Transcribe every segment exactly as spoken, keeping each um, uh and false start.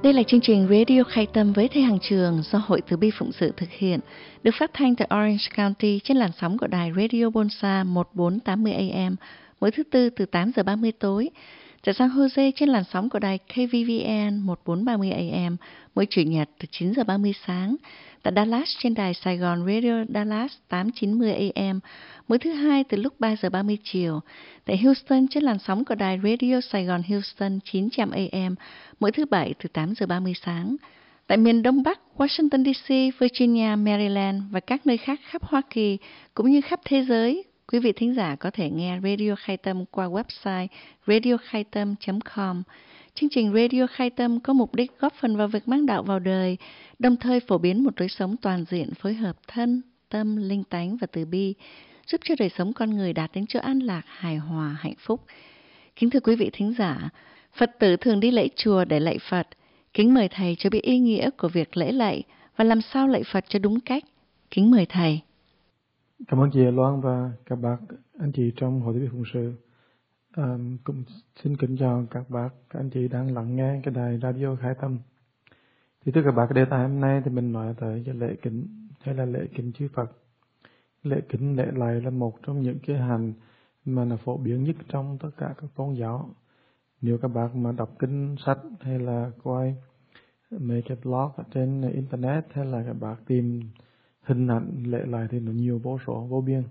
Đây là chương trình Radio Khai Tâm với Thầy Hằng Trường do Hội Từ Bi Phụng Sự thực hiện, được phát thanh tại Orange County trên làn sóng của đài Radio Bonsa một bốn tám mươi A M mỗi thứ Tư từ tám giờ ba mươi tối, tại San Jose trên làn sóng của đài K V V N một bốn ba mươi A M mỗi Chủ nhật từ chín giờ ba mươi sáng, tại Dallas trên đài Sài Gòn Radio Dallas tám chín mươi A M mỗi thứ Hai từ lúc ba giờ ba mươi chiều, tại Houston trên làn sóng của đài Radio Sài Gòn Houston chín trăm A M mỗi thứ Bảy từ tám giờ ba mươi sáng, tại miền Đông Bắc Washington D C, Virginia, Maryland và các nơi khác khắp Hoa Kỳ cũng như khắp thế giới. Quý vị thính giả có thể nghe Radio Khai Tâm qua website radio khai tâm chấm com. Chương trình Radio Khai Tâm có mục đích góp phần vào việc mang đạo vào đời, đồng thời phổ biến một lối sống toàn diện phối hợp thân, tâm, linh tánh và từ bi, giúp cho đời sống con người đạt đến chỗ an lạc, hài hòa, hạnh phúc. Kính thưa quý vị thính giả, Phật tử thường đi lạy chùa để lạy Phật. Kính mời Thầy cho biết ý nghĩa của việc lễ lạy và làm sao lạy Phật cho đúng cách. Kính mời Thầy. Cảm ơn chị Loan và các bác, anh chị trong Hội Từ Bi Phụng Sự. À, cũng xin kính chào các bác, các anh chị đang lắng nghe cái đài Radio Khai Tâm. Thì thưa các bác, cái đề tài hôm nay thì mình nói tới cái lễ kính hay là lễ kính chư Phật. Lễ kính, lễ lạy là một trong những cái hành mà là phổ biến nhất trong tất cả các tôn giáo. Nếu các bác mà đọc kinh sách hay là coi mấy cái blog ở trên internet hay là các bác tìm hình ảnh lễ lạy thì nó nhiều vô số vô biên.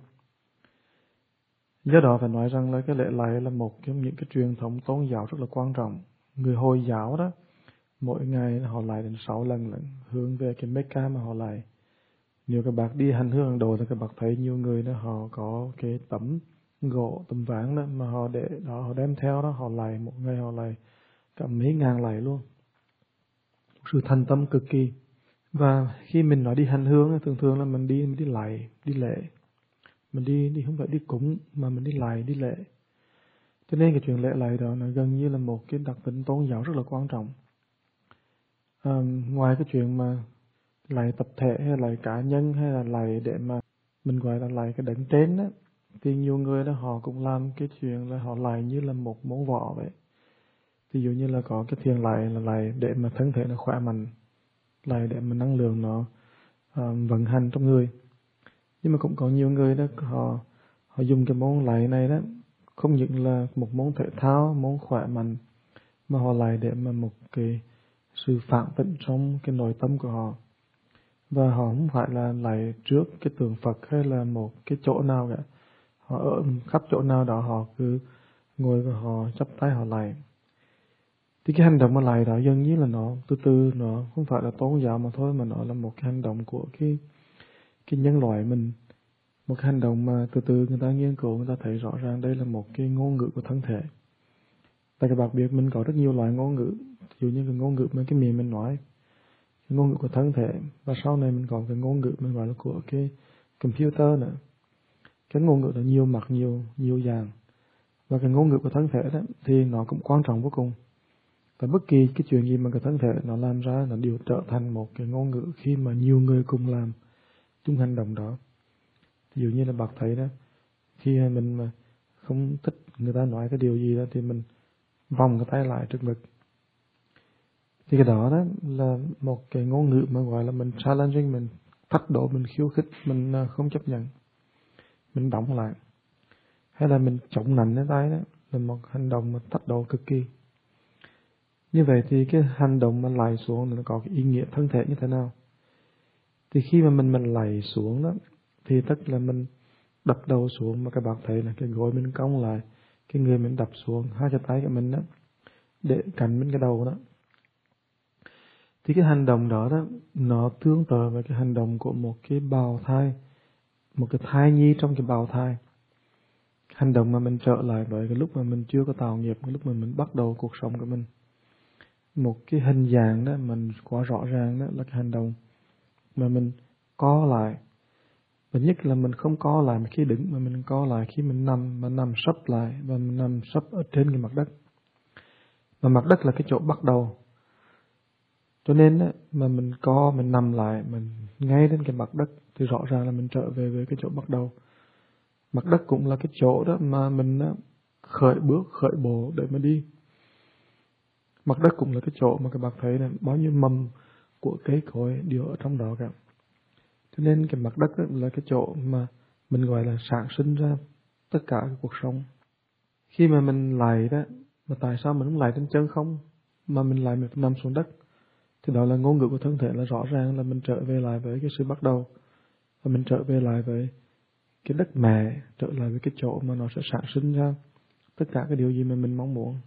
Do đó phải nói rằng là cái lễ lạy là một trong những cái truyền thống tôn giáo rất là quan trọng. Người Hồi giáo đó mỗi ngày họ lạy đến sáu lần lận, hướng về cái Mecca mà họ lạy. Nếu các bác đi hành hương hàng đồ thì các bác thấy nhiều người đó họ có cái tấm gỗ, tấm ván đó mà họ để đó, họ đem theo đó, họ lạy một ngày họ lạy cả mấy ngàn lạy luôn. Sự thành tâm cực kỳ. Và khi mình nói đi hành hương thường thường là mình đi mình đi lạy, đi lễ. Mình đi đi không phải đi cúng mà mình đi lạy, đi lễ. Cho nên cái chuyện lễ lạy đó nó gần như là một cái đặc tính tôn giáo rất là quan trọng. À, ngoài cái chuyện mà lạy tập thể hay lạy cá nhân hay là lạy để mà mình gọi là lạy cái đấng trên đó, thì nhiều người đó họ cũng làm cái chuyện là họ lạy như là một món võ vậy. Ví dụ như là có cái thiền lạy là lạy để mà thân thể nó khỏe mạnh, lạy để mà năng lượng nó uh, vận hành trong người. Nhưng mà cũng có nhiều người đó họ họ dùng cái món lạy này đó không những là một món thể thao, món khỏe mạnh, mà họ lạy để mà một cái sự phản tịnh trong cái nội tâm của họ. Và họ không phải là lạy trước cái tượng Phật hay là một cái chỗ nào cả. Họ ở khắp chỗ nào đó họ cứ ngồi và họ chắp tay họ lạy. Thì cái hành động mà lạy đó dường như là nó từ từ nó không phải là tôn giáo mà thôi, mà nó là một cái hành động của cái cái nhân loại mình. Một cái hành động mà từ từ người ta nghiên cứu, người ta thấy rõ ràng đây là một cái ngôn ngữ của thân thể. Tại các bạn biết mình có rất nhiều loại ngôn ngữ, ví dụ như cái ngôn ngữ mà cái miệng mình nói, cái ngôn ngữ của thân thể, và sau này mình còn cái ngôn ngữ mình gọi là của cái computer nữa. Cái ngôn ngữ đó nhiều mặt, nhiều nhiều dạng. Và cái ngôn ngữ của thân thể đó thì nó cũng quan trọng vô cùng. Và bất kỳ cái chuyện gì mà cái thân thể nó làm ra nó đều trở thành một cái ngôn ngữ khi mà nhiều người cùng làm chung hành động đó. Ví dụ như là bác thấy đó, khi mình mà không thích người ta nói cái điều gì đó thì mình vòng cái tay lại trước ngực. Thì cái đó đó là một cái ngôn ngữ mà gọi là mình challenging, mình thách đố, mình khiêu khích, mình không chấp nhận, mình đóng lại. Hay là mình chống nạnh cái tay đó là một hành động mà thách đố cực kỳ. Như vậy thì cái hành động mà lạy xuống nó có cái ý nghĩa thân thể như thế nào? Thì khi mà mình mình lạy xuống đó thì tức là mình đập đầu xuống, mà các bạn thấy là cái gối mình cong lại, cái người mình đập xuống, hai cái tay của mình đó để cạnh bên cái đầu đó. Thì cái hành động đó đó nó tương tự với cái hành động của một cái bào thai, một cái thai nhi trong cái bào thai. Hành động mà mình trở lại với cái lúc mà mình chưa có tạo nghiệp, cái lúc mà mình bắt đầu cuộc sống của mình. Một cái hình dạng đó mình quá rõ ràng đó là cái hành động mà mình co lại. Và nhất là mình không co lại khi đứng, mà mình co lại khi mình nằm, mà nằm sấp lại và mình nằm sấp ở trên cái mặt đất. Mà mặt đất là cái chỗ bắt đầu. Cho nên đó, mà mình co, mình nằm lại, mình ngay đến cái mặt đất thì rõ ràng là mình trở về với cái chỗ bắt đầu. Mặt đất cũng là cái chỗ đó mà mình đó, khởi bước, khởi bộ để mà đi. Mặt đất cũng là cái chỗ mà các bạn thấy là bao nhiêu mầm của cây cối đều ở trong đó cả. Cho nên cái mặt đất là cái chỗ mà mình gọi là sản sinh ra tất cả cái cuộc sống. Khi mà mình lạy đó, mà tại sao mình không lạy trên chân không, mà mình lại mình nằm xuống đất, thì đó là ngôn ngữ của thân thể, là rõ ràng là mình trở về lại với cái sự bắt đầu, và mình trở về lại với cái đất mẹ, trở lại với cái chỗ mà nó sẽ sản sinh ra tất cả cái điều gì mà mình mong muốn.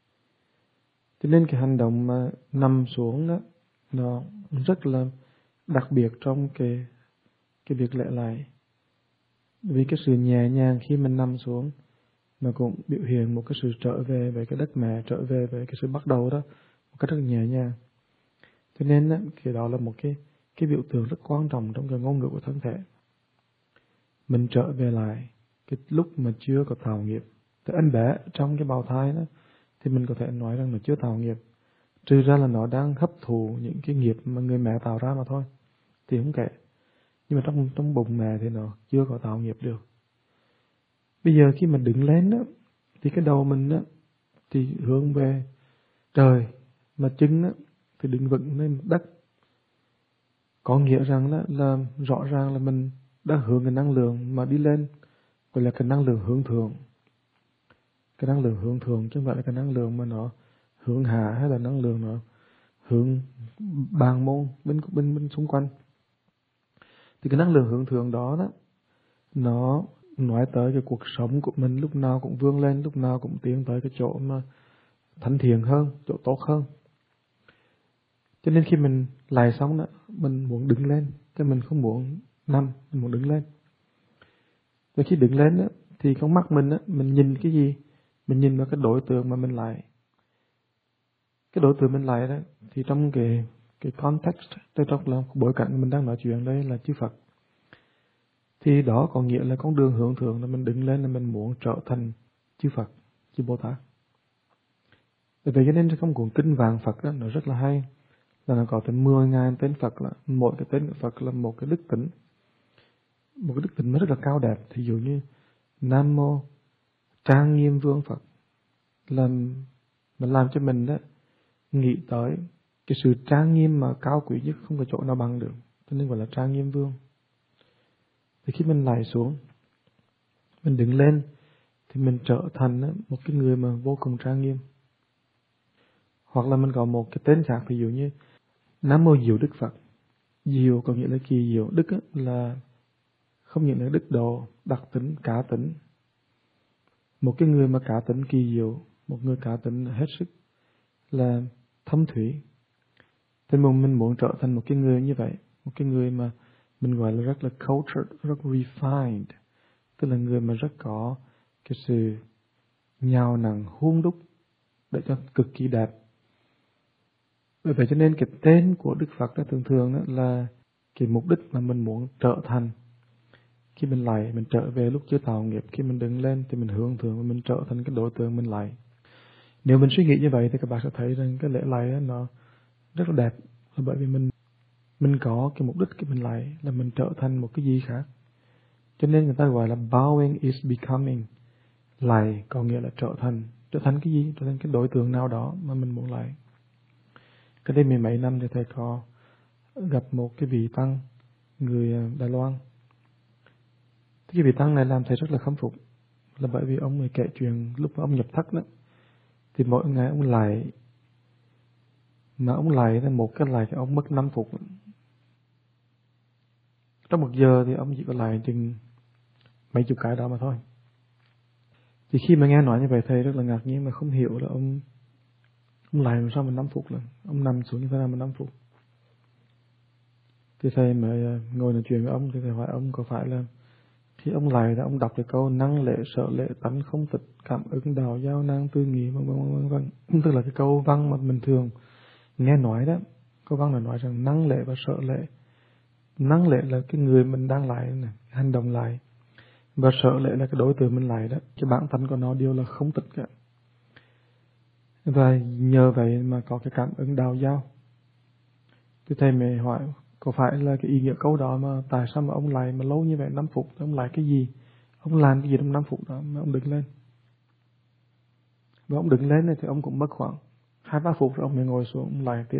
Cho nên cái hành động mà nằm xuống đó, nó rất là đặc biệt trong cái cái việc lễ lại. Vì cái sự nhẹ nhàng khi mình nằm xuống, nó cũng biểu hiện một cái sự trở về về cái đất mẹ, trở về về cái sự bắt đầu đó, một cách rất nhẹ nhàng. Cho nên đó, cái đó là một cái cái biểu tượng rất quan trọng trong cái ngôn ngữ của thân thể. Mình trở về lại cái lúc mà chưa có tạo nghiệp. Thì anh bé trong cái bào thai đó, thì mình có thể nói rằng nó chưa tạo nghiệp, trừ ra là nó đang hấp thụ những cái nghiệp mà người mẹ tạo ra mà thôi, thì không kể. Nhưng mà trong trong bụng mẹ thì nó chưa có tạo nghiệp được. Bây giờ khi mình đứng lên đó, thì cái đầu mình đó thì hướng về trời, mà chân đó thì đứng vững lên đất. Có nghĩa rằng đó là rõ ràng là mình đã hướng cái năng lượng mà đi lên, gọi là cái năng lượng hướng thượng. Cái năng lượng hướng thượng chứ không phải là cái năng lượng mà nó hướng hạ, hay là năng lượng nó hướng bàn môn bên bên bên xung quanh. Thì cái năng lượng hướng thượng đó đó, nó nói tới cái cuộc sống của mình lúc nào cũng vươn lên, lúc nào cũng tiến tới cái chỗ mà thánh thiện hơn, chỗ tốt hơn. Cho nên khi mình lại xong đó, mình muốn đứng lên, chứ mình không muốn nằm, mình muốn đứng lên. Và khi đứng lên đó, thì con mắt mình đó, mình nhìn cái gì? Mình nhìn vào cái đối tượng mà mình lại. Cái đối tượng mình lại đó, thì trong cái cái context, trong là bối cảnh mình đang nói chuyện đây là chư Phật. Thì đó có nghĩa là con đường hướng thượng, là mình đứng lên là mình muốn trở thành chư Phật, chư Bồ Tát. Vì vậy cho nên trong cuốn kinh Vạn Phật đó, nó rất là hay, là nó có tới mười ngàn tên Phật, là mỗi cái tên của Phật là một cái đức tính, một cái đức tính nó rất là cao đẹp. Thí dụ như Nam Mô Trang Nghiêm Vương Phật, làm mình làm cho mình đó nghĩ tới cái sự trang nghiêm mà cao quý nhất, không có chỗ nào bằng được, cho nên gọi là Trang Nghiêm Vương. Thì khi mình lại xuống, mình đứng lên, thì mình trở thành đó, một cái người mà vô cùng trang nghiêm. Hoặc là mình có một cái tên khác, ví dụ như Nam Mô Diệu Đức Phật. Diệu có nghĩa là kỳ diệu, đức là không những là đức độ, đặc tính, cá tính. Một cái người mà cá tính kỳ diệu, một người cá tính hết sức là thâm thủy. Thế mà mình muốn trở thành một cái người như vậy, một cái người mà mình gọi là rất là cultured, rất refined, tức là người mà rất có cái sự nhào nặng, hun đúc để cho cực kỳ đẹp. Bởi vậy cho nên cái tên của Đức Phật đó thường thường đó là cái mục đích mà mình muốn trở thành. Khi mình lại, mình trở về lúc chưa tạo nghiệp, khi mình đứng lên thì mình hướng thượng và mình trở thành cái đối tượng mình lại. Nếu mình suy nghĩ như vậy thì các bạn sẽ thấy rằng cái lễ lại đó, nó rất là đẹp, là bởi vì mình mình có cái mục đích khi mình lại là mình trở thành một cái gì khác. Cho nên người ta gọi là bowing is becoming. Lại có nghĩa là trở thành, trở thành cái gì? Trở thành cái đối tượng nào đó mà mình muốn lại. Cái đây mười mấy năm thì thầy có gặp một cái vị tăng người Đài Loan. Cái vị tăng này làm thầy rất là khâm phục, là bởi vì ông ấy kể chuyện lúc mà ông nhập thất đó, thì mỗi ngày ông lại, mà ông lại là một cái lại thì ông mất năm phút. Trong một giờ thì ông chỉ có lại chừng mấy chục cái đó mà thôi. Thì khi mà nghe nói như vậy thầy rất là ngạc nhiên, mà không hiểu là ông ông lại làm sao mà năm phút lần, ông nằm xuống như thế nào mà năm phút. Thì thầy mà ngồi nói chuyện với ông thì thầy hỏi ông có phải là khi ông lại đó ông đọc cái câu năng lễ sợ lễ tánh không tịch cảm ứng đạo giao năng tư nghị vân vân vân vân, tức là cái câu văn mà mình thường nghe nói đó. Câu văn là nói rằng năng lễ và sợ lễ. Năng lễ là cái người mình đang lại này, hành động lại, và sợ lễ là cái đối tượng mình lại đó. Cái bản thân của nó đều là không tịch cả. Và nhờ vậy mà có cái cảm ứng đạo giao. Thì thầy mới hỏi có phải là cái ý nghĩa câu đó mà tại sao mà ông lại mà lâu như vậy, năm phút, ông lại cái gì, ông làm cái gì trong năm phút đó mà ông đứng lên. Và ông đứng lên này thì ông cũng mất khoảng hai ba phút rồi ông mới ngồi xuống ông lại tiếp.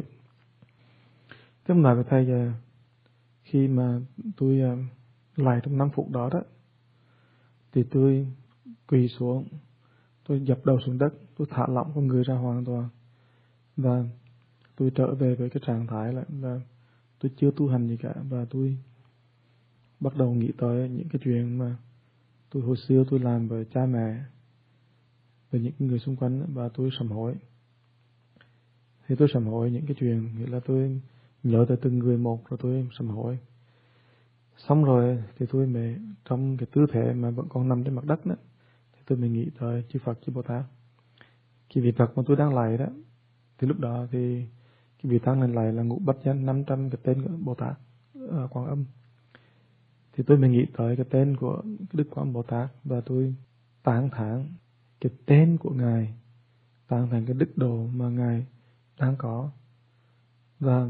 Thế ông nói với thầy là khi mà tôi uh, lại trong năm phút đó đó thì tôi quỳ xuống, tôi dập đầu xuống đất, tôi thả lỏng con người ra hoàn toàn và tôi trở về với cái trạng thái là, là tôi chưa tu hành gì cả, và tôi bắt đầu nghĩ tới những cái chuyện mà tôi hồi xưa tôi làm với cha mẹ, với những người xung quanh, và tôi sám hối. Thì tôi sám hối những cái chuyện, nghĩa là tôi nhớ tới từng người một rồi tôi sám hối. Xong rồi thì tôi mới trong cái tư thế mà vẫn còn nằm trên mặt đất đó, thì tôi mới nghĩ tới chư Phật, chư Bồ Tát. Cái vị Phật mà tôi đang lạy đó, thì lúc đó thì cái vị tăng này lại là ngũ bát chánh năm trăm cái tên của Bồ Tát uh, Quan Âm. Thì tôi mới nghĩ tới cái tên của Đức Quan Bồ Tát, và tôi tán thán cái tên của Ngài, tán thán cái đức độ mà Ngài đang có, và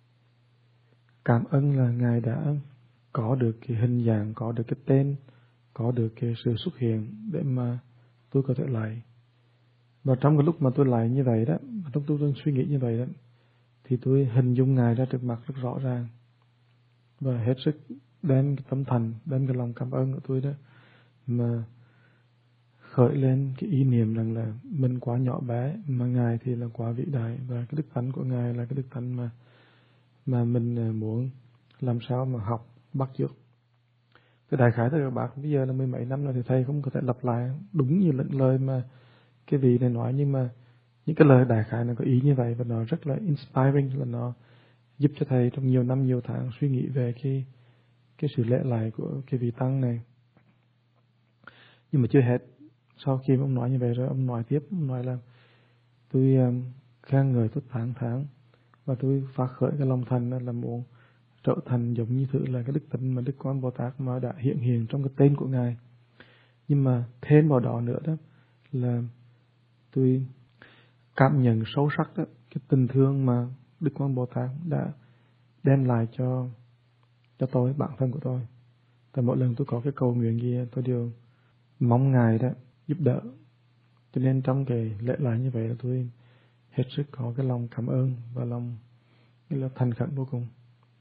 cảm ơn là Ngài đã có được cái hình dạng, có được cái tên, có được cái sự xuất hiện để mà tôi có thể lại. Và trong cái lúc mà tôi lại như vậy đó, lúc tôi đang suy nghĩ như vậy đó, thì tôi hình dung Ngài ra trước mặt rất rõ ràng, và hết sức đem cái tâm thành, đem cái lòng cảm ơn của tôi đó mà khởi lên cái ý niệm rằng là mình quá nhỏ bé mà Ngài thì là quá vĩ đại, và cái đức tánh của Ngài là cái đức tánh mà mà mình muốn làm sao mà học bắt chước. Cái đại khái thưa các bạn, bây giờ là mười mấy năm rồi thì thầy không có thể lặp lại đúng như những lời mà cái vị này nói, nhưng mà những cái lời đại khái nó có ý như vậy, và nó rất là inspiring, là nó giúp cho thầy trong nhiều năm nhiều tháng suy nghĩ về cái cái sự lễ lại của cái vị tăng này. Nhưng mà chưa hết, sau khi ông nói như vậy rồi, ông nói tiếp, ông nói là tôi um, khen ngợi, tôi tán thán, và tôi phát khởi cái lòng thành là muốn trở thành giống như thử là cái đức tánh mà Đức Quan Bồ Tát mà đã hiện hiện trong cái tên của Ngài. Nhưng mà thêm vào đó nữa đó là tôi cảm nhận sâu sắc đó, cái tình thương mà Đức Quan Bồ Tát đã đem lại cho cho tôi, bản thân của tôi. Tại mỗi lần tôi có cái cầu nguyện gì, tôi đều mong Ngài đó giúp đỡ. Cho nên trong cái lễ lại như vậy là tôi hết sức có cái lòng cảm ơn và lòng là thành khẩn vô cùng.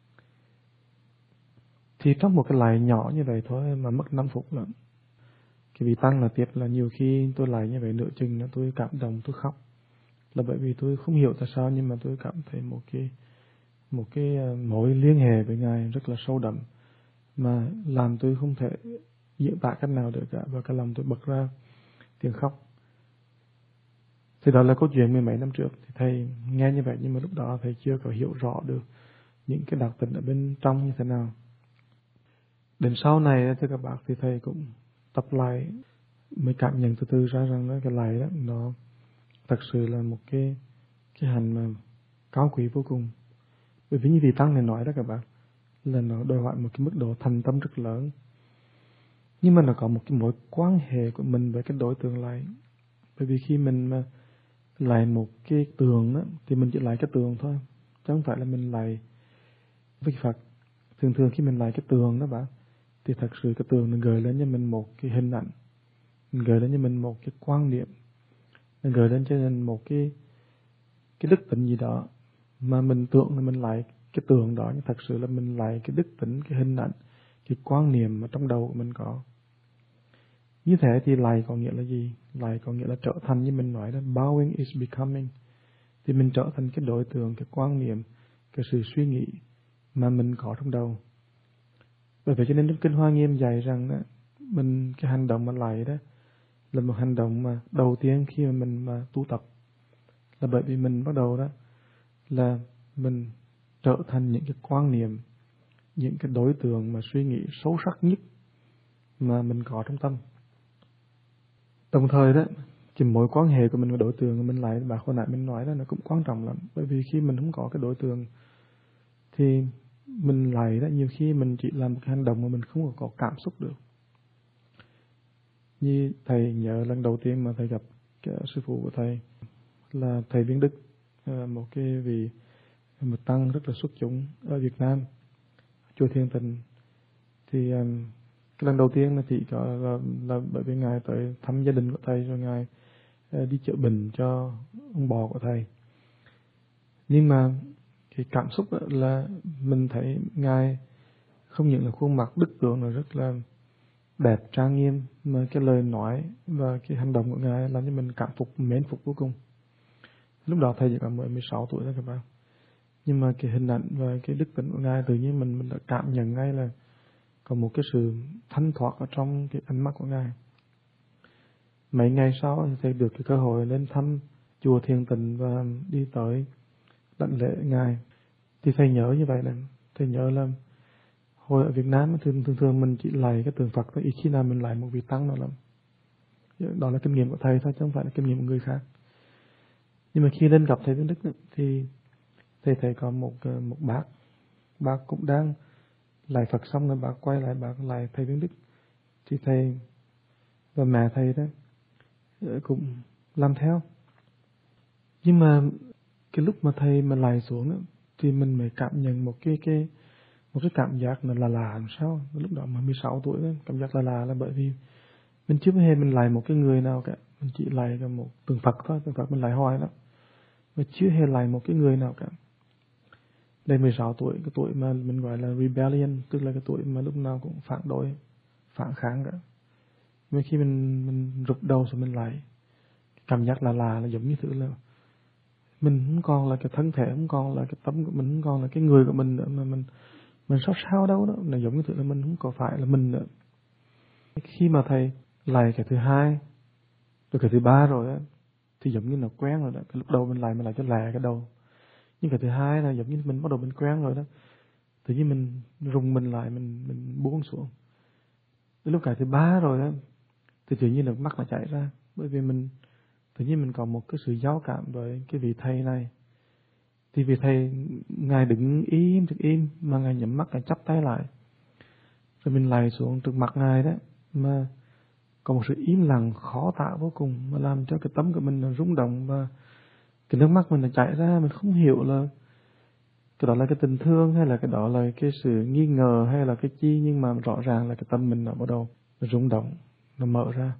Thì trong một cái lại nhỏ như vậy thôi mà mất năm phút lận. Cái vị tăng là tiếp là nhiều khi tôi lại như vậy nửa chừng nữa tôi cảm động, tôi khóc. Là bởi vì tôi không hiểu tại sao, nhưng mà tôi cảm thấy một cái một cái mối liên hệ với Ngài rất là sâu đậm, mà làm tôi không thể diễn tả cách nào được cả, và cái lòng tôi bật ra tiếng khóc. Thì đó là câu chuyện mười mấy năm trước. Thì thầy nghe như vậy, nhưng mà lúc đó thầy chưa có hiểu rõ được những cái đặc tính ở bên trong như thế nào. Đến sau này thưa các bạn, thì thầy cũng tập lại, mới cảm nhận từ từ ra rằng đó, cái lại đó nó thật sự là một cái cái hành mà cao quý vô cùng. Bởi vì như vị tăng này nói đó các bạn, là nó đòi hỏi một cái mức độ thành tâm rất lớn, nhưng mà nó có một cái mối quan hệ của mình với cái đối tượng lại. Bởi vì khi mình mà lại một cái tường đó, thì mình chỉ lại cái tường thôi, chứ không phải là mình lại với Phật. Thường thường khi mình lại cái tường đó bạn, thì thật sự cái tường nó gợi lên cho mình một cái hình ảnh, mình gợi lên cho mình một cái quan niệm, nó gợi lên cho mình một cái cái đức tính gì đó, mà mình tưởng là mình lại cái tường đó, nhưng thật sự là mình lại cái đức tính, cái hình ảnh, cái quan niệm mà trong đầu của mình có. Như thế thì lại có nghĩa là gì? Lại có nghĩa là trở thành, như mình nói đó, bowing is becoming. Thì mình trở thành cái đối tượng, cái quan niệm, cái sự suy nghĩ mà mình có trong đầu. Bởi vậy cho nên trong Kinh Hoa Nghiêm dạy rằng đó, mình cái hành động mà lại đó là một hành động mà đầu tiên khi mà mình mà tu tập, là bởi vì mình bắt đầu đó là mình trở thành những cái quan niệm, những cái đối tượng mà suy nghĩ sâu sắc nhất mà mình có trong tâm. Đồng thời đó, cái mối quan hệ của mình với đối tượng của mình lại, bà hồi nãy mình nói đó, nó cũng quan trọng lắm. Bởi vì khi mình không có cái đối tượng thì mình lại đó, nhiều khi mình chỉ làm một cái hành động mà mình không có cảm xúc được. Như thầy nhớ lần đầu tiên mà thầy gặp cái sư phụ của thầy là thầy Viên Đức, một cái vị một tăng rất là xuất chúng ở Việt Nam, chùa Thiên Tịnh. Thì cái lần đầu tiên là chỉ có là, là bởi vì ngài tới thăm gia đình của thầy, rồi ngài đi chữa bệnh cho ông bò của thầy. Nhưng mà cái cảm xúc là mình thấy Ngài không những là khuôn mặt đức tượng là rất là đẹp trang nghiêm, mà cái lời nói và cái hành động của Ngài làm cho mình cảm phục, mến phục vô cùng. Lúc đó thầy chỉ có mới mười sáu tuổi thôi các bạn. Nhưng mà cái hình ảnh và cái đức tính của Ngài tự nhiên mình mình đã cảm nhận ngay là có một cái sự thanh thoát ở trong cái ánh mắt của Ngài. Mấy ngày sau thì thầy được cái cơ hội lên thăm chùa Thiền Tịnh và đi tới đảnh lễ Ngài. Thì thầy nhớ như vậy này, thầy nhớ là hồi ở Việt Nam thường thường, thường mình chỉ lạy cái tượng Phật thôi, ít khi nào mình lạy một vị tăng nào lắm. Đó là kinh nghiệm của thầy thôi, chứ không phải là kinh nghiệm của người khác. Nhưng mà khi lên gặp thầy Viếng Đức thì thầy thấy có một một bác, bác cũng đang lạy Phật xong rồi bác quay lại bác lạy thầy Viếng Đức. Thì thầy và mẹ thầy đó cũng làm theo. Nhưng mà cái lúc mà thầy mà lạy xuống đó, thì mình mới cảm nhận một cái cái một cái cảm giác là lạ làm sao. Lúc đó mà mười sáu tuổi đó, cảm giác là lạ là bởi vì mình chưa hề mình lạy một cái người nào cả, mình chỉ lạy cả một tượng Phật thôi, tượng Phật mình lạy hoài lắm, mà chưa hề lạy một cái người nào cả. Đây mười sáu tuổi, cái tuổi mà mình gọi là rebellion, tức là cái tuổi mà lúc nào cũng phản đối, phản kháng cả. Mà khi mình mình rụt đầu rồi mình lạy, cảm giác là lạ là giống như thứ là mình không còn là cái thân thể, không còn là cái tấm của mình, không còn là cái người của mình nữa, mà mình mình sao sao đâu đó, là giống như thứ là mình không có phải là mình nữa. Khi mà thầy lạy cái thứ hai, rồi cái thứ ba rồi á, thì giống như là quen rồi đó. Cái lúc đầu mình lạy mình lại cho lẹ cái đầu, nhưng cái thứ hai là giống như mình bắt đầu mình quen rồi đó, tự nhiên mình rùng mình lại, mình mình buông xuống. Đến lúc cái thứ ba rồi á, thì tự nhiên nước mắt nó chảy ra, bởi vì mình tự nhiên mình có một cái sự giao cảm với cái vị thầy này. Thì vị thầy Ngài đứng im thực im, mà Ngài nhắm mắt, Ngài chắp tay lại, rồi mình lạy xuống trước mặt Ngài đó, mà có một sự im lặng khó tả vô cùng, mà làm cho cái tấm của mình nó rung động và cái nước mắt mình nó chảy ra. Mình không hiểu là cái đó là cái tình thương hay là cái đó là cái sự nghi ngờ hay là cái chi, nhưng mà rõ ràng là cái tâm mình nó bắt đầu nó rung động, nó mở ra.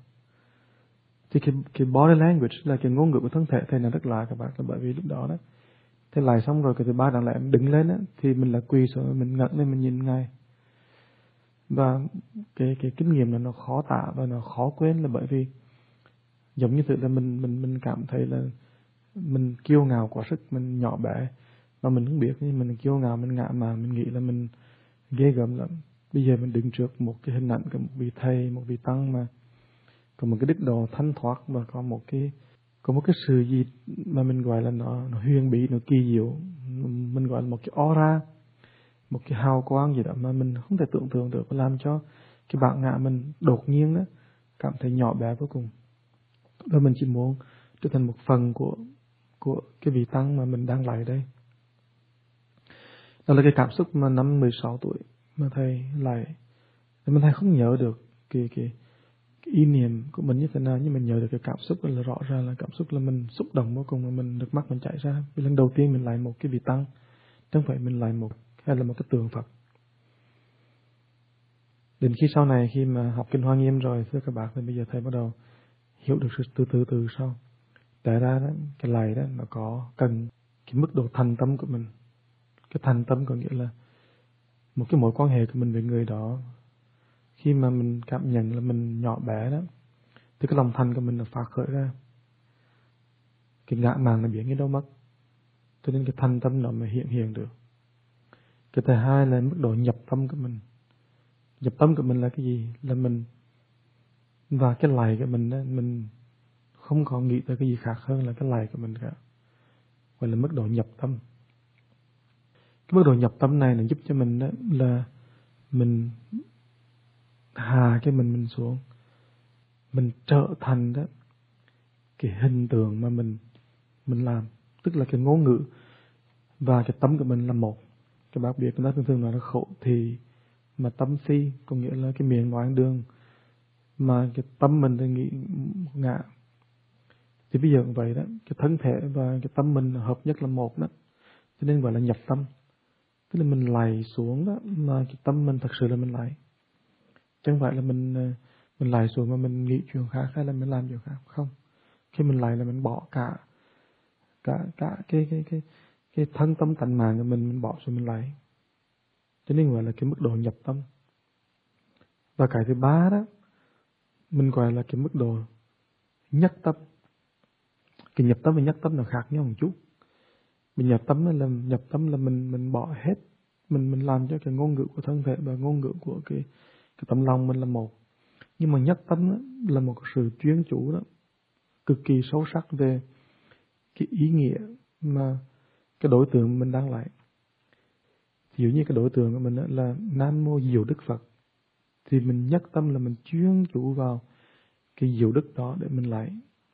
Thì cái, cái body language là cái ngôn ngữ của thân thể thầy là rất lạ các bạn, là bởi vì lúc đó đó thầy lại xong rồi cái thứ ba đáng lẽ mình đứng lên á, thì mình là quỳ xuống, mình ngẩng lên mình nhìn Ngài. Và cái cái kinh nghiệm là nó khó tả và nó khó quên, là bởi vì giống như tự là mình mình mình cảm thấy là mình kiêu ngạo quá sức, mình nhỏ bé và mình không biết, nhưng mình kiêu ngạo, mình ngạo mạn, mình nghĩ là mình ghê gớm lắm. Bây giờ mình đứng trước một cái hình ảnh của một vị thầy, một vị tăng mà có một cái đức độ thanh thoát, và có một cái có một cái sự gì mà mình gọi là nó, nó huyền bí, nó kỳ diệu, mình gọi là một cái aura, một cái hào quang gì đó mà mình không thể tưởng tượng được, làm cho cái bản ngã mình đột nhiên đó cảm thấy nhỏ bé vô cùng. Và mình chỉ muốn trở thành một phần của của cái vị tăng mà mình đang lại đây. Đó là cái cảm xúc mà năm mười sáu tuổi mà thầy lại, mình thầy không nhớ được cái cái cái ý niệm của mình như thế nào, nhưng mình nhớ được cái cảm xúc là rõ ràng là cảm xúc là mình xúc động vô cùng, mà mình nước mắt mình chảy ra. Vì lần đầu tiên mình lại một cái vị tăng, không phải mình lại một hay là một cái tượng Phật. Đến khi sau này khi mà học kinh Hoa Nghiêm rồi thưa các bạn, thì bây giờ thầy bắt đầu hiểu được sự từ từ từ sau. Tại ra đó, cái lạy đó nó có cần cái mức độ thành tâm của mình. Cái thành tâm có nghĩa là một cái mối quan hệ của mình với người đó. Khi mà mình cảm nhận là mình nhỏ bé đó, thì cái lòng thành của mình nó phát khởi ra. Cái ngã mạn nó biến đi đâu mất. Cho nên cái thành tâm nó mới hiện hiện được. Cái thứ hai là mức độ nhập tâm của mình. Nhập tâm của mình là cái gì? Là mình, và cái lạy của mình đó, mình không còn nghĩ tới cái gì khác hơn là cái lạy của mình cả. Gọi là mức độ nhập tâm. Cái mức độ nhập tâm này là giúp cho mình đó là mình hạ cái mình mình xuống, mình trở thành đó cái hình tượng mà mình mình làm, tức là cái ngôn ngữ và cái tâm của mình là một. Các bác biết, người ta thường thường nói là khẩu thì mà tâm si, có nghĩa là cái miệng nói đường mà cái tâm mình thì nghĩ ngã. Thì bây giờ cũng vậy đó, cái thân thể và cái tâm mình hợp nhất là một đó, cho nên gọi là nhập tâm. Tức là mình lạy xuống đó, mà cái tâm mình thật sự là mình lạy, chẳng phải là mình mình lạy xuống mà mình nghĩ chuyện khác hay là mình làm chuyện khác. Không, khi mình lạy là mình bỏ cả cả cả cái cái cái cái thân tâm tánh mạng của mình mình bỏ rồi mình lại. Cho nên gọi là cái mức độ nhập tâm. Và cái thứ ba đó, mình gọi là cái mức độ nhất tâm. Cái nhập tâm và nhất tâm là khác nhau một chút. Mình nhập tâm là nhập tâm là mình mình bỏ hết, mình mình làm cho cái ngôn ngữ của thân thể và ngôn ngữ của cái cái tâm lòng mình là một. Nhưng mà nhất tâm đó, là một sự chuyên chú đó, cực kỳ sâu sắc về cái ý nghĩa mà cái đối tượng mình đang lại. Ví dụ như cái đối tượng của mình là Nam Mô Diệu Đức Phật, thì mình nhất tâm là mình chuyên chú vào cái diệu đức đó để mình lại.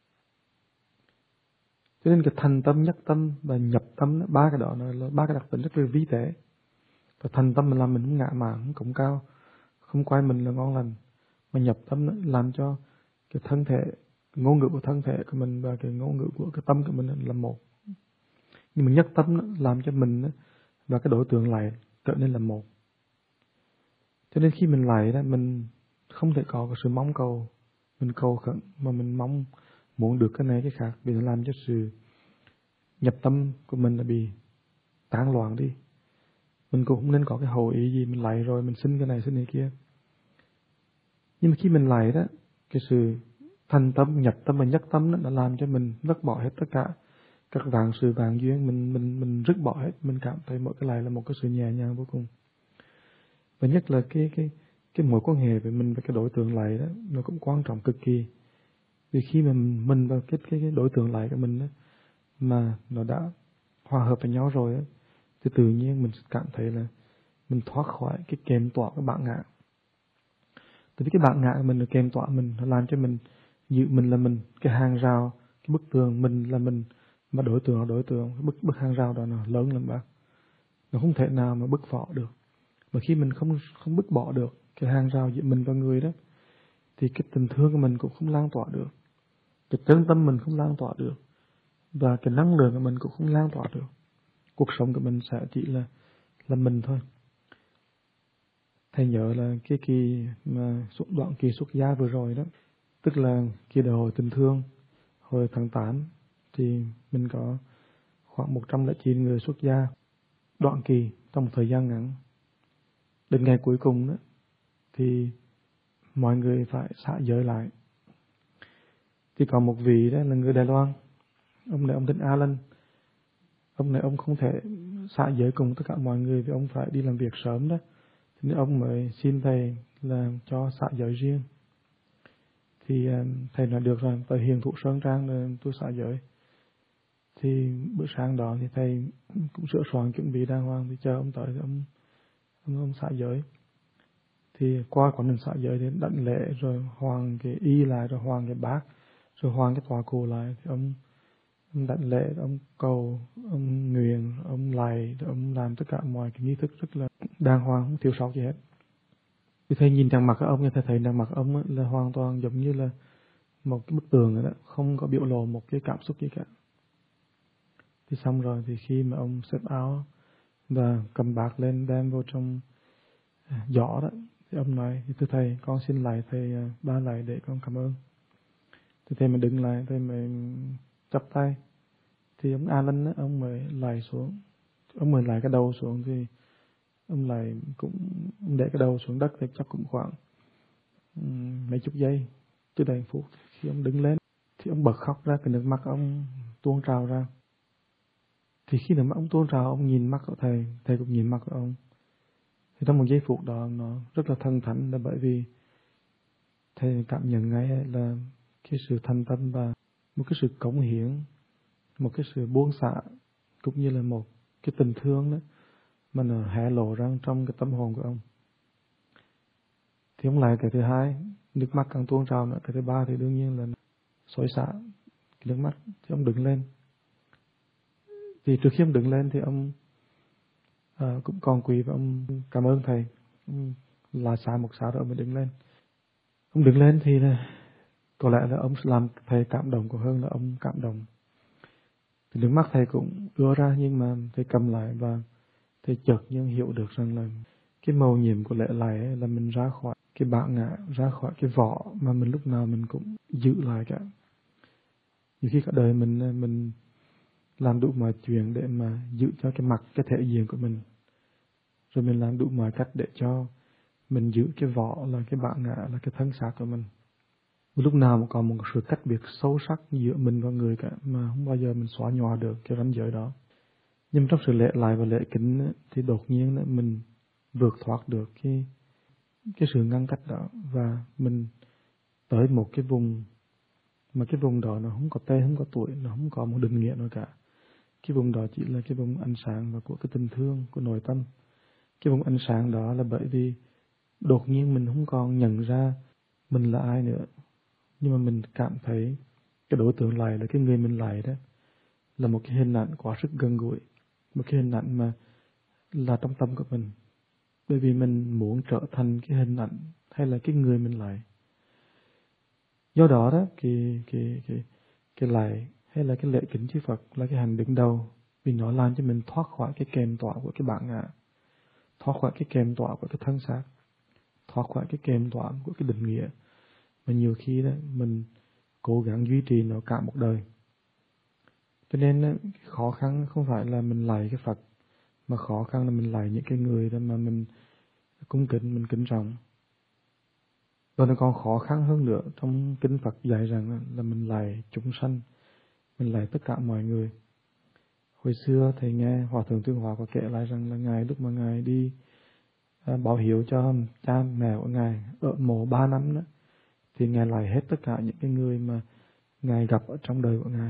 Cho nên cái thành tâm, nhất tâm và nhập tâm đó, ba cái đó là ba cái đặc tính rất là vi tế. Và thành tâm mình làm mình không ngạ mạn, không cổng cao, không coi mình là ngon lành. Mà nhập tâm đó, làm cho cái thân thể, cái ngôn ngữ của thân thể của mình và cái ngôn ngữ của cái tâm của mình là một. Nhưng mà nhất tâm đó, làm cho mình đó, và cái đối tượng lại trở nên là một. Cho nên khi mình lại đó, mình không thể có cái sự mong cầu, mình cầu khẩn mà mình mong muốn được cái này cái khác, vì nó làm cho sự nhập tâm của mình là bị tán loạn đi. Mình cũng không nên có cái hồ ý gì mình lại rồi mình xin cái này xin cái kia. Nhưng mà khi mình lại đó, cái sự thành tâm, nhập tâm và nhất tâm đó, nó làm cho mình vứt bỏ hết tất cả các vạn sự vạn duyên, mình mình mình rứt bỏ hết, mình cảm thấy mỗi cái lại là một cái sự nhẹ nhàng vô cùng. Và nhất là cái cái cái mối quan hệ với mình và cái đối tượng lại đó, nó cũng quan trọng cực kỳ. Vì khi mà mình, mình và cái, cái cái đối tượng lại của mình đó, mà nó đã hòa hợp với nhau rồi đó, thì tự nhiên mình cảm thấy là mình thoát khỏi cái kèm tọa của bản ngã. Tại vì cái bản ngã của mình được kèm tọa mình, nó làm cho mình giữ mình là mình, cái hàng rào, cái bức tường mình là mình, mà đối tượng là đối tượng, cái bức bức hàng rào đó nó lớn lắm bác, nó không thể nào mà bứt bỏ được. Mà khi mình không không bứt bỏ được cái hàng rào giữa mình và người đó, thì cái tình thương của mình cũng không lan tỏa được, cái chân tâm mình không lan tỏa được, và cái năng lượng của mình cũng không lan tỏa được. Cuộc sống của mình sẽ chỉ là là mình thôi. Thầy nhớ là cái kỳ mà đoạn kỳ xuất gia vừa rồi đó, tức là kỳ đại hội tình thương hồi tháng tám, thì mình có khoảng một trăm lẻ chín người xuất gia đoạn kỳ trong một thời gian ngắn. Đến ngày cuối cùng đó thì mọi người phải xả giới lại. Thì có một vị đó là người Đài Loan, ông này ông tên Alan. Ông này ông không thể xả giới cùng tất cả mọi người vì ông phải đi làm việc sớm đó. Thế nên ông mới xin thầy là cho xả giới riêng. Thì thầy nói được rồi, tại Hiền Thụ Sơn Trang là tôi xả giới. Thì bữa sáng đó thì thầy cũng sửa soạn chuẩn bị đàng hoàng, thì chờ ông tới thì ông ông, ông xả giới. Thì qua quá trình xả giới thì đảnh lễ rồi hoàng cái y lại, rồi hoàng cái bát, rồi hoàng cái tòa cổ lại. Thì ông ông đảnh lễ, ông cầu, ông nguyện, ông lạy, ông làm tất cả mọi cái nghi thức rất là đàng hoàng, không thiếu sót gì hết. Thì thầy nhìn trang mặt của ông, thầy thấy trang mặt ông là hoàn toàn giống như là một cái bức tường đó, không có biểu lộ một cái cảm xúc gì cả. Thì xong rồi thì khi mà ông xếp áo và cầm bạc lên đem vô trong giỏ đó, thì ông nói, thì thưa thầy, con xin lại thầy ba lại để con cảm ơn. Thì thầy mới đứng lại, thầy mới chắp tay. Thì ông Alan á, ông mới lại xuống, ông mới lại cái đầu xuống, thì ông lại cũng ông để cái đầu xuống đất thì chắc cũng khoảng um, mấy chục giây, chưa đầy phút. Khi ông đứng lên thì ông bật khóc ra, cái nước mắt ông tuôn trào ra. Thì khi nước mắt ông tuôn trào, ông nhìn mắt của thầy, thầy cũng nhìn mắt của ông. Thì trong một giây phút đó nó rất là thân thánh, là bởi vì thầy cảm nhận ngay là cái sự thành tâm và một cái sự cống hiến, một cái sự buông xả, cũng như là một cái tình thương đó mà nó hé lộ ra trong cái tâm hồn của ông. Thì ông lại cái thứ hai, nước mắt càng tuôn trào nữa. Cái thứ ba thì đương nhiên là xối xả cái nước mắt. Thì ông đứng lên. Thì trước khi ông đứng lên thì ông à, cũng còn quỳ và ông cảm ơn thầy. Ông là xả một xả rồi ông mới đứng lên. Ông đứng lên thì là, có lẽ là ông làm thầy cảm động còn hơn là ông cảm động. Thì nước mắt thầy cũng ứa ra, nhưng mà thầy cầm lại và thầy chợt nhưng hiểu được rằng là cái mầu nhiệm của lễ lại ấy, là mình ra khỏi cái bản ngã, ra khỏi cái vỏ mà mình lúc nào mình cũng giữ lại cả. Nhiều khi cả đời mình mình làm đủ mọi chuyện để mà giữ cho cái mặt, cái thể diện của mình. Rồi mình làm đủ mọi cách để cho mình giữ cái vỏ là cái bản ngã, là cái thân xác của mình. Lúc nào mà còn một sự cách biệt sâu sắc giữa mình và người cả, mà không bao giờ mình xóa nhòa được cái ranh giới đó. Nhưng trong sự lễ lại và lễ kính thì đột nhiên mình vượt thoát được cái cái sự ngăn cách đó, và mình tới một cái vùng mà cái vùng đó nó không có tên, không có tuổi, nó không có một định nghĩa nào cả. Cái vùng đó chỉ là cái vùng ánh sáng và của cái tình thương, của nội tâm. Cái vùng ánh sáng đó là bởi vì đột nhiên mình không còn nhận ra mình là ai nữa, nhưng mà mình cảm thấy cái đối tượng lại là cái người mình lại đó là một cái hình ảnh quá sức gần gũi, một cái hình ảnh mà là trong tâm của mình, bởi vì mình muốn trở thành cái hình ảnh hay là cái người mình lại. Do đó đó cái cái cái cái lại hay là cái lễ kính chư Phật là cái hành đứng đầu, vì nó làm cho mình thoát khỏi cái kềm tọa của cái bản ngã, thoát khỏi cái kềm tọa của cái thân xác, thoát khỏi cái kềm tọa của cái định nghĩa mà nhiều khi đó mình cố gắng duy trì nó cả một đời. Cho nên khó khăn không phải là mình lạy cái Phật, mà khó khăn là mình lạy những cái người đó mà mình cung kính, mình kính trọng. Rồi nó còn khó khăn hơn nữa, trong kinh Phật dạy rằng là mình lạy chúng sanh, mình lạy tất cả mọi người. Hồi xưa thầy nghe Hòa Thượng Tuyên Hòa có kể lại rằng là Ngài lúc mà Ngài đi à, báo hiếu cho cha mẹ của Ngài ở mộ ba năm đó, thì Ngài lạy hết tất cả những cái người mà Ngài gặp ở trong đời của Ngài.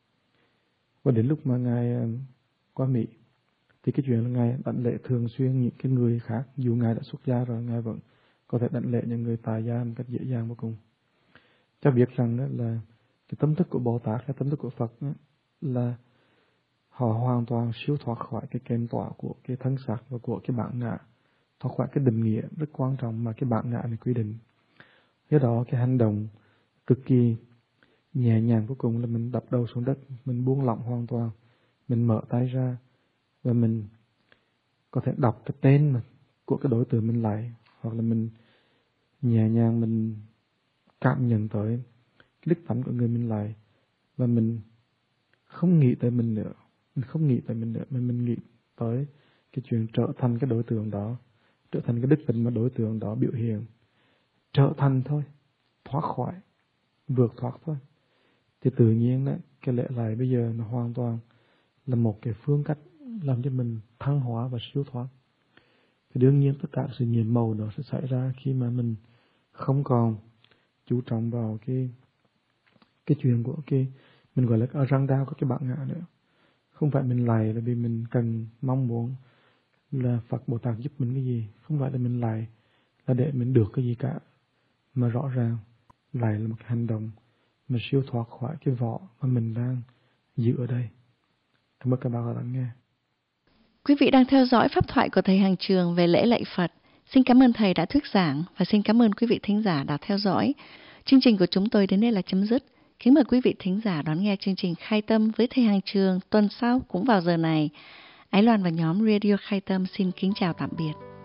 Và đến lúc mà Ngài à, qua Mỹ, thì cái chuyện là Ngài đảnh lễ thường xuyên những cái người khác, dù Ngài đã xuất gia rồi, Ngài vẫn có thể đảnh lễ những người tại gia một cách dễ dàng vô cùng. Cho biết rằng đó là cái tâm thức của Bồ Tát, cái tâm thức của Phật đó, là họ hoàn toàn siêu thoát khỏi cái kềm tọa của cái thân xác và của cái bản ngã, thoát khỏi cái định nghĩa rất quan trọng mà cái bản ngã này quy định. Do đó cái hành động cực kỳ nhẹ nhàng cuối cùng là mình đập đầu xuống đất, mình buông lỏng hoàn toàn, mình mở tay ra và mình có thể đọc cái tên mà của cái đối tượng mình lại, hoặc là mình nhẹ nhàng mình cảm nhận tới cái đức tánh của người mình lại, và mình không nghĩ tới mình nữa, mình không nghĩ tới mình nữa, mà mình nghĩ tới cái chuyện trở thành cái đối tượng đó, trở thành cái đức tính mà đối tượng đó biểu hiện, trở thành thôi, thoát khỏi, vượt thoát thôi. Thì tự nhiên đó, cái lễ lại bây giờ nó hoàn toàn là một cái phương cách làm cho mình thăng hóa và siêu thoát. Thì đương nhiên tất cả sự nhiệm màu đó sẽ xảy ra khi mà mình không còn chú trọng vào cái cái chuyện của cái mình gọi là ở răng đao của cái bản ngã nữa. Không phải mình lạy là vì mình cần mong muốn là Phật Bồ Tát giúp mình cái gì, không phải là mình lạy là để mình được cái gì cả, mà rõ ràng lạy là một cái hành động mà siêu thoát khỏi cái vỏ mà mình đang giữ ở đây. Cảm ơn các bạn đã lắng nghe. Quý vị đang theo dõi pháp thoại của Thầy Hàng Trường về lễ lạy Phật. Xin cảm ơn Thầy đã thuyết giảng và xin cảm ơn quý vị thính giả đã theo dõi. Chương trình của chúng tôi đến đây là chấm dứt. Kính mời quý vị thính giả đón nghe chương trình Khai Tâm với Thầy Hàng Trường tuần sau cũng vào giờ này. Ái Loan và nhóm Radio Khai Tâm xin kính chào tạm biệt.